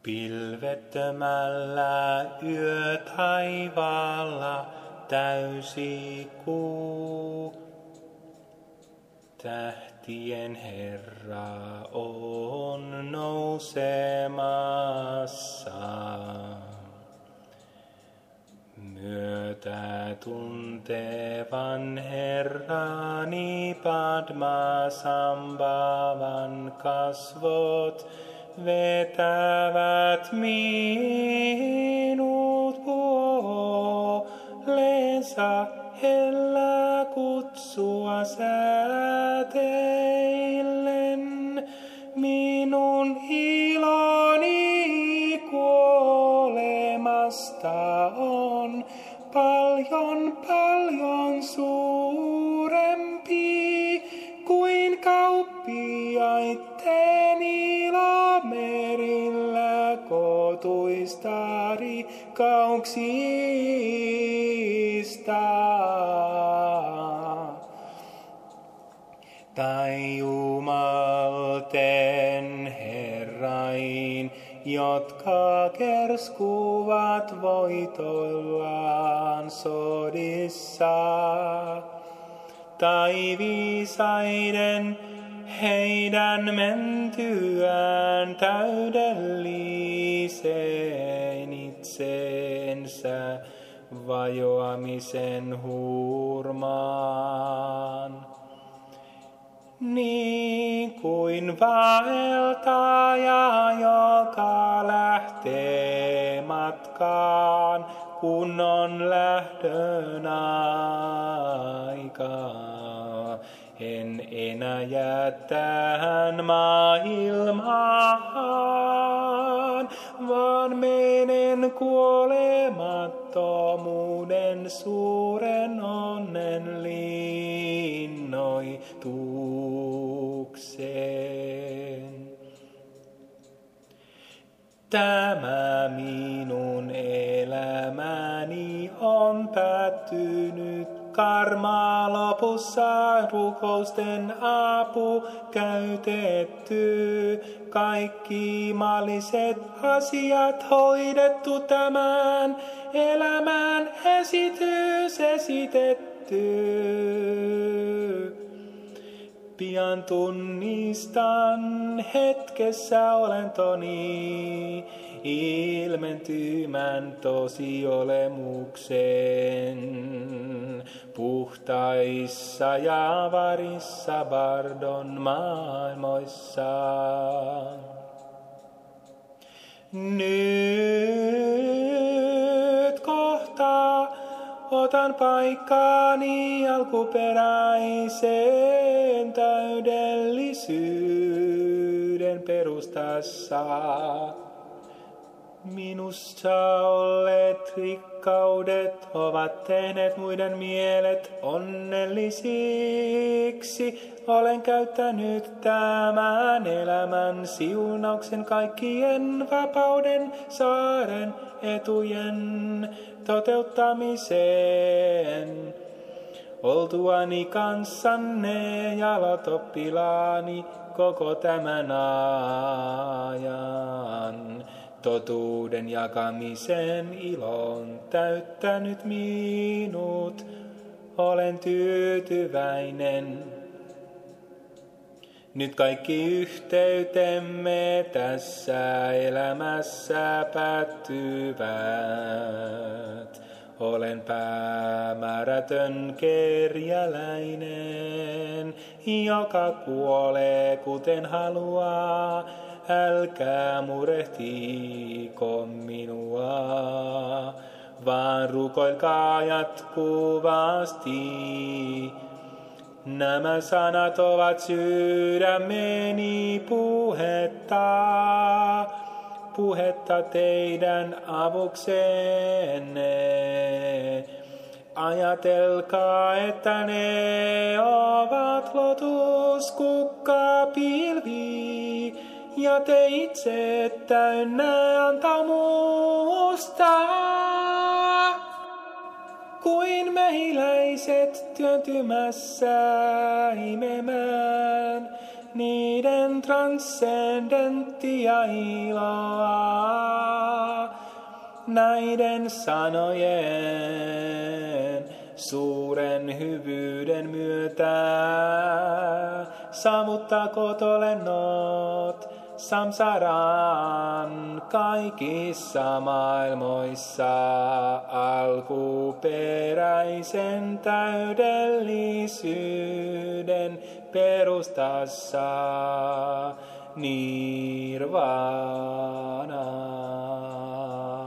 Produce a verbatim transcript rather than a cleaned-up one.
Pilvettömällä yötaivaalla täysi kuu. Tähtien Herra on nousemassa. Myötä tuntevan Herrani Padmasambhavan kasvot vetävät minut puoleensa hellä kutsua sääteillen. Minun iloni kuolemasta on paljon, paljon suurempi kuin kauppiaitten ilo merillä kotuista rikkauksista. Tai jumalten herrain, jotka kerskuvat voitoillaan sodissa. Tai viisaiden heidän mentyään täydelliseen itseensä vajoamisen hurmaan. Niin kuin vaeltaja, joka lähtee matkaan, kun on lähdön aikaa. En enää jää tähän maailmaan, vaan menen kuolemattomuuden suuren onnen linnoitukseen. Tämä minun elämäni on päättynyt. Karma lopussa rukousten apu käytetty. Kaikki maalliset asiat hoidettu, tämän elämän esitys esitetty. Pian tunnistan hetkessä olentoni ilmentymän tosiolemuksen. Puhtaissa ja varissa Bardon maailmoissa. Nyt kohta otan paikkaani alkuperäisen täydellisyyden perustassa. Minussa olleet rikkaudet ovat tehneet muiden mielet onnellisiksi. Olen käyttänyt tämän elämän siunauksen kaikkien vapauden saaren etujen toteuttamiseen. Oltuani kanssanne jalotoppilaani koko tämän ajan. Totuuden jakamisen ilon täyttänyt minut, olen tyytyväinen. Nyt kaikki yhteytemme tässä elämässä päättyvät. Olen päämäärätön kerjäläinen, joka kuolee kuten haluaa. Älkää murehtiko minua, vaan rukoilkaa jatkuvasti. Nämä sanat ovat sydämeni puhetta, puhetta teidän avuksenne. Ajatelkaa, että ne ovat lotuskukkapilvi, ja te itse täynnä antaumusta. Kuin mehiläiset työntymässä imemään niiden transcendenttia iloa. näiden sanojen suuren hyvyyden myötä. Sammuttakoot olennot samsaran kaikissa maailmoissa alkuperäisen täydellisyyden perustassa nirvana.